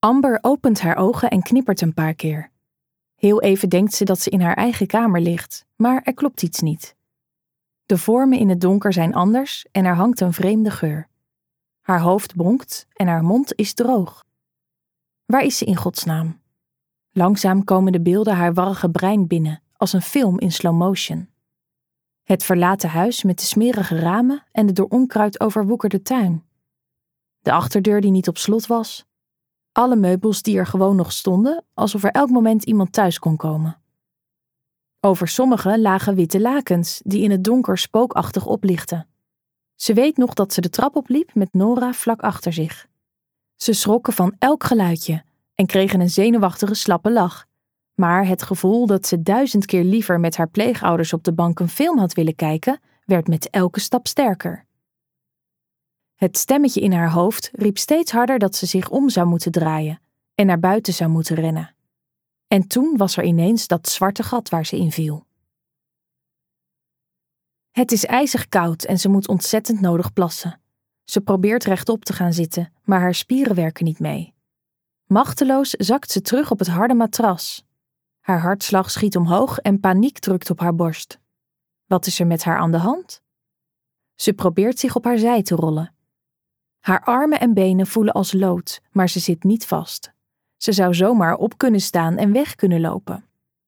Amber opent haar ogen en knippert een paar keer. Heel even denkt ze dat ze in haar eigen kamer ligt, maar er klopt iets niet. De vormen in het donker zijn anders en er hangt een vreemde geur. Haar hoofd bonkt en haar mond is droog. Waar is ze in godsnaam? Langzaam komen de beelden haar warrige brein binnen, als een film in slow motion. Het verlaten huis met de smerige ramen en de door onkruid overwoekerde tuin. De achterdeur die niet op slot was. Alle meubels die er gewoon nog stonden, alsof er elk moment iemand thuis kon komen. Over sommige lagen witte lakens die in het donker spookachtig oplichtten. Ze weet nog dat ze de trap opliep met Nora vlak achter zich. Ze schrokken van elk geluidje en kregen een zenuwachtige slappe lach. Maar het gevoel dat ze 1000 keer liever met haar pleegouders op de bank een film had willen kijken, werd met elke stap sterker. Het stemmetje in haar hoofd riep steeds harder dat ze zich om zou moeten draaien en naar buiten zou moeten rennen. En toen was er ineens dat zwarte gat waar ze in viel. Het is ijzig koud en ze moet ontzettend nodig plassen. Ze probeert rechtop te gaan zitten, maar haar spieren werken niet mee. Machteloos zakt ze terug op het harde matras. Haar hartslag schiet omhoog en paniek drukt op haar borst. Wat is er met haar aan de hand? Ze probeert zich op haar zij te rollen. Haar armen en benen voelen als lood, maar ze zit niet vast. Ze zou zomaar op kunnen staan en weg kunnen lopen.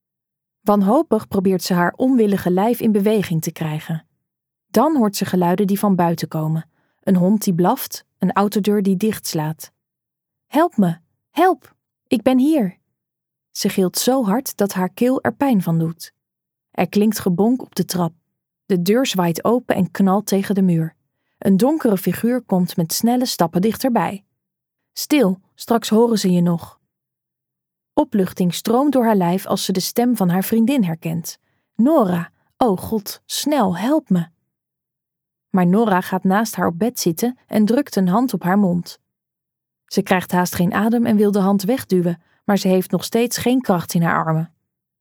Wanhopig probeert ze haar onwillige lijf in beweging te krijgen. Dan hoort ze geluiden die van buiten komen. Een hond die blaft, een autodeur die dichtslaat. Help me, help, ik ben hier. Ze gilt zo hard dat haar keel er pijn van doet. Er klinkt gebonk op de trap. De deur zwaait open en knalt tegen de muur. Een donkere figuur komt met snelle stappen dichterbij. Stil, straks horen ze je nog. Opluchting stroomt door haar lijf als ze de stem van haar vriendin herkent. Nora, oh God, snel, help me. Maar Nora gaat naast haar op bed zitten en drukt een hand op haar mond. Ze krijgt haast geen adem en wil de hand wegduwen, maar ze heeft nog steeds geen kracht in haar armen.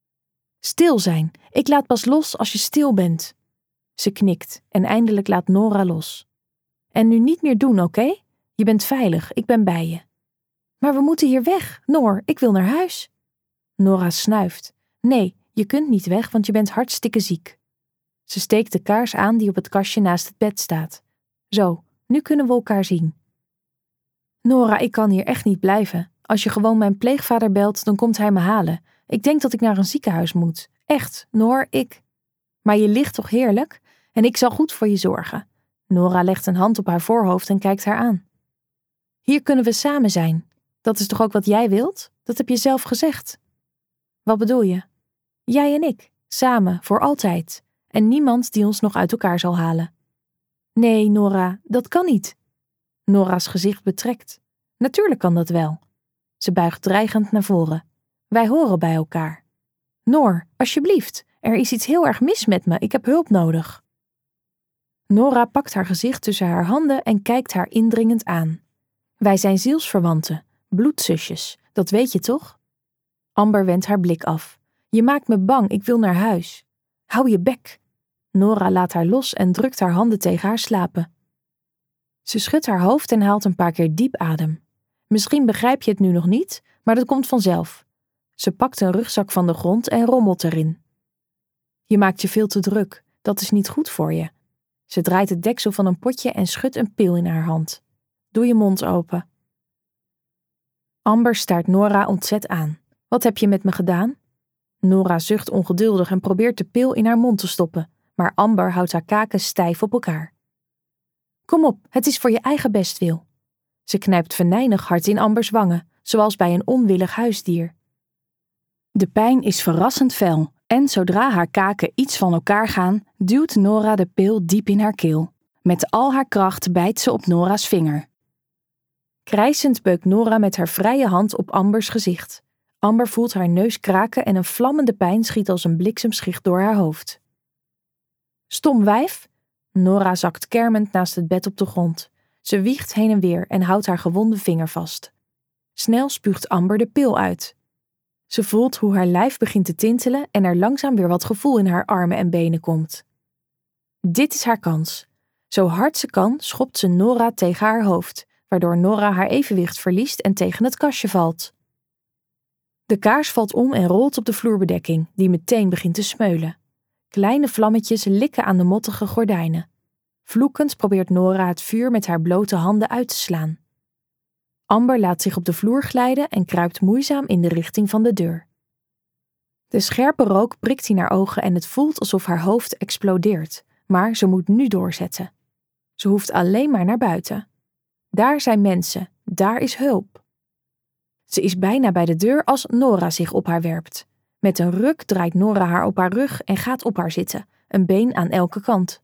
Stil zijn, ik laat pas los als je stil bent. Ze knikt en eindelijk laat Nora los. En nu niet meer doen, oké? Je bent veilig, ik ben bij je. Maar we moeten hier weg, Noor, ik wil naar huis. Nora snuift. Nee, je kunt niet weg, want je bent hartstikke ziek. Ze steekt de kaars aan die op het kastje naast het bed staat. Zo, nu kunnen we elkaar zien. Nora, ik kan hier echt niet blijven. Als je gewoon mijn pleegvader belt, dan komt hij me halen. Ik denk dat ik naar een ziekenhuis moet. Echt, Noor, ik... Maar je ligt toch heerlijk? En ik zal goed voor je zorgen. Nora legt een hand op haar voorhoofd en kijkt haar aan. Hier kunnen we samen zijn. Dat is toch ook wat jij wilt? Dat heb je zelf gezegd. Wat bedoel je? Jij en ik, samen, voor altijd. En niemand die ons nog uit elkaar zal halen. Nee, Nora, dat kan niet. Nora's gezicht betrekt. Natuurlijk kan dat wel. Ze buigt dreigend naar voren. Wij horen bij elkaar. Noor, alsjeblieft, er is iets heel erg mis met me. Ik heb hulp nodig. Nora pakt haar gezicht tussen haar handen en kijkt haar indringend aan. Wij zijn zielsverwanten, bloedzusjes, dat weet je toch? Amber wendt haar blik af. Je maakt me bang, ik wil naar huis. Hou je bek. Nora laat haar los en drukt haar handen tegen haar slapen. Ze schudt haar hoofd en haalt een paar keer diep adem. Misschien begrijp je het nu nog niet, maar dat komt vanzelf. Ze pakt een rugzak van de grond en rommelt erin. Je maakt je veel te druk, dat is niet goed voor je. Ze draait het deksel van een potje en schudt een pil in haar hand. Doe je mond open. Amber staart Nora ontzet aan. Wat heb je met me gedaan? Nora zucht ongeduldig en probeert de pil in haar mond te stoppen, maar Amber houdt haar kaken stijf op elkaar. Kom op, het is voor je eigen bestwil. Ze knijpt venijnig hard in Ambers wangen, zoals bij een onwillig huisdier. De pijn is verrassend fel en zodra haar kaken iets van elkaar gaan, duwt Nora de pil diep in haar keel. Met al haar kracht bijt ze op Nora's vinger. Krijsend beukt Nora met haar vrije hand op Ambers gezicht. Amber voelt haar neus kraken en een vlammende pijn schiet als een bliksemschicht door haar hoofd. Stom wijf! Nora zakt kermend naast het bed op de grond. Ze wiegt heen en weer en houdt haar gewonde vinger vast. Snel spuugt Amber de pil uit. Ze voelt hoe haar lijf begint te tintelen en er langzaam weer wat gevoel in haar armen en benen komt. Dit is haar kans. Zo hard ze kan, schopt ze Nora tegen haar hoofd, waardoor Nora haar evenwicht verliest en tegen het kastje valt. De kaars valt om en rolt op de vloerbedekking, die meteen begint te smeulen. Kleine vlammetjes likken aan de mottige gordijnen. Vloekend probeert Nora het vuur met haar blote handen uit te slaan. Amber laat zich op de vloer glijden en kruipt moeizaam in de richting van de deur. De scherpe rook prikt in haar ogen en het voelt alsof haar hoofd explodeert, maar ze moet nu doorzetten. Ze hoeft alleen maar naar buiten. Daar zijn mensen, daar is hulp. Ze is bijna bij de deur als Nora zich op haar werpt. Met een ruk draait Nora haar op haar rug en gaat op haar zitten, een been aan elke kant.